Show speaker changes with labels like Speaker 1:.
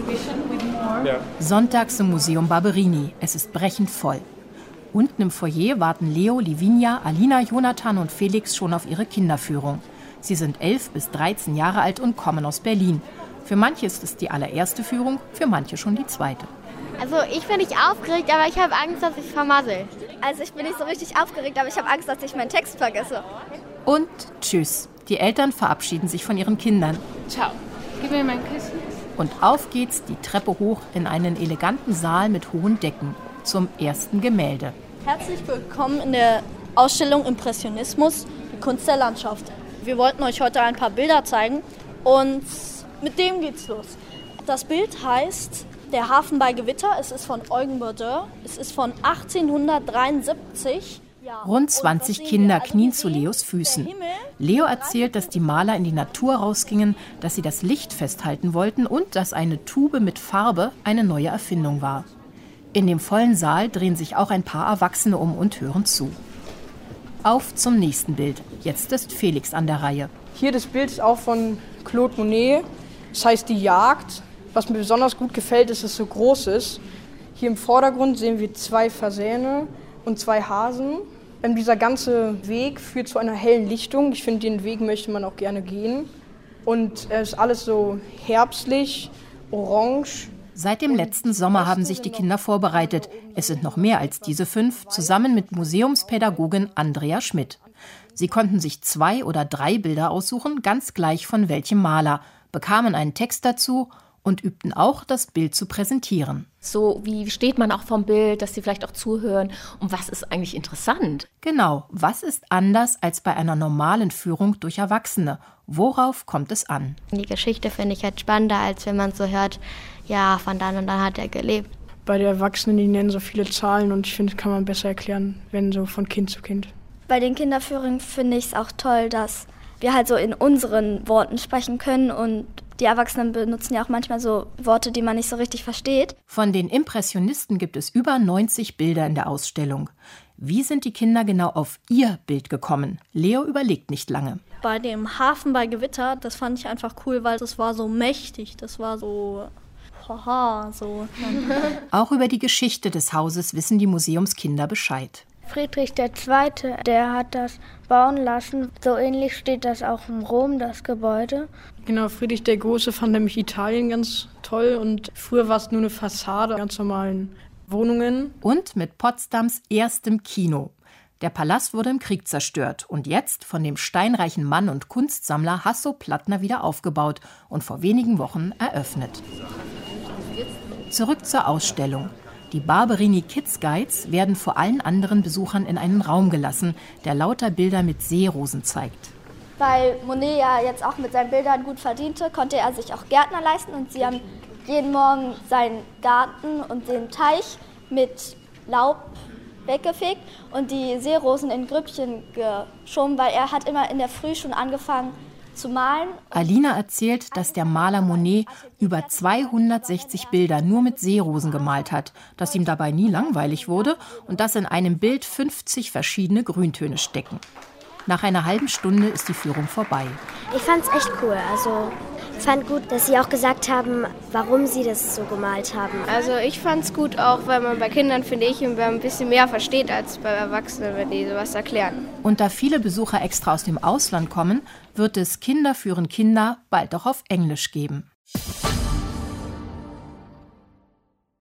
Speaker 1: Sonntags im Museum Barberini. Es ist brechend voll. Unten im Foyer warten Leo, Livinia, Alina, Jonathan und Felix schon auf ihre Kinderführung. Sie sind 11 bis 13 Jahre alt und kommen aus Berlin. Für manche ist es die allererste Führung, für manche schon die zweite.
Speaker 2: Also ich bin nicht aufgeregt, aber ich habe Angst, dass ich es vermassel.
Speaker 3: Also ich bin nicht so richtig aufgeregt, aber ich habe Angst, dass ich meinen Text vergesse.
Speaker 1: Und tschüss. Die Eltern verabschieden sich von ihren Kindern.
Speaker 4: Ciao. Gib mir mein Kissen.
Speaker 1: Und auf geht's die Treppe hoch in einen eleganten Saal mit hohen Decken zum ersten Gemälde.
Speaker 5: Herzlich willkommen in der Ausstellung Impressionismus, die Kunst der Landschaft. Wir wollten euch heute ein paar Bilder zeigen und mit dem geht's los. Das Bild heißt Der Hafen bei Gewitter. Es ist von Eugen Bourdin. Es ist von 1873.
Speaker 1: Rund 20 Kinder knien zu Leos Füßen. Leo erzählt, dass die Maler in die Natur rausgingen, dass sie das Licht festhalten wollten und dass eine Tube mit Farbe eine neue Erfindung war. In dem vollen Saal drehen sich auch ein paar Erwachsene um und hören zu. Auf zum nächsten Bild. Jetzt ist Felix an der Reihe.
Speaker 6: Hier das Bild ist auch von Claude Monet. Das heißt Die Jagd. Was mir besonders gut gefällt, ist, dass es so groß ist. Hier im Vordergrund sehen wir 2 Fasäne und 2 Hasen. Dieser ganze Weg führt zu einer hellen Lichtung. Ich finde, den Weg möchte man auch gerne gehen. Und es ist alles so herbstlich, orange.
Speaker 1: Seit dem letzten Sommer haben sich die Kinder vorbereitet. Es sind noch mehr als diese 5, zusammen mit Museumspädagogin Andrea Schmidt. Sie konnten sich 2 oder 3 Bilder aussuchen, ganz gleich von welchem Maler, bekamen einen Text dazu und übten auch, das Bild zu präsentieren.
Speaker 7: So, wie steht man auch vom Bild, dass sie vielleicht auch zuhören? Und was ist eigentlich interessant?
Speaker 1: Genau, was ist anders als bei einer normalen Führung durch Erwachsene? Worauf kommt es an?
Speaker 2: Die Geschichte finde ich halt spannender, als wenn man so hört, ja, von dann und dann hat er gelebt.
Speaker 6: Bei den Erwachsenen, die nennen so viele Zahlen und ich finde, das kann man besser erklären, wenn so von Kind zu Kind.
Speaker 3: Bei den Kinderführungen finde ich es auch toll, dass wir halt so in unseren Worten sprechen können und die Erwachsenen benutzen ja auch manchmal so Worte, die man nicht so richtig versteht.
Speaker 1: Von den Impressionisten gibt es über 90 Bilder in der Ausstellung. Wie sind die Kinder genau auf ihr Bild gekommen? Leo überlegt nicht lange.
Speaker 5: Bei dem Hafen bei Gewitter, das fand ich einfach cool, weil das war so mächtig, das war so... Haha, so.
Speaker 1: Auch über die Geschichte des Hauses wissen die Museumskinder Bescheid.
Speaker 8: Friedrich II., der hat das bauen lassen. So ähnlich steht das auch in Rom, das Gebäude.
Speaker 6: Genau, Friedrich der Große fand nämlich Italien ganz toll und früher war es nur eine Fassade, ganz normalen Wohnungen.
Speaker 1: Und mit Potsdams erstem Kino. Der Palast wurde im Krieg zerstört und jetzt von dem steinreichen Mann und Kunstsammler Hasso Plattner wieder aufgebaut und vor wenigen Wochen eröffnet. Zurück zur Ausstellung. Die Barberini Kids Guides werden vor allen anderen Besuchern in einen Raum gelassen, der lauter Bilder mit Seerosen zeigt.
Speaker 3: Weil Monet ja jetzt auch mit seinen Bildern gut verdiente, konnte er sich auch Gärtner leisten und sie haben jeden Morgen seinen Garten und den Teich mit Laub weggefegt und die Seerosen in Grüppchen geschoben, weil er hat immer in der Früh schon angefangen zu malen.
Speaker 1: Alina erzählt, dass der Maler Monet über 260 Bilder nur mit Seerosen gemalt hat, dass ihm dabei nie langweilig wurde und dass in einem Bild 50 verschiedene Grüntöne stecken. Nach einer halben Stunde ist die Führung vorbei.
Speaker 8: Ich fand's echt cool. Also ich fand gut, dass sie auch gesagt haben, warum sie das so gemalt haben.
Speaker 2: Also ich fand's gut auch, weil man bei Kindern, finde ich, ein bisschen mehr versteht als bei Erwachsenen, wenn die sowas erklären.
Speaker 1: Und da viele Besucher extra aus dem Ausland kommen, wird es Kinder führen Kinder bald auch auf Englisch geben.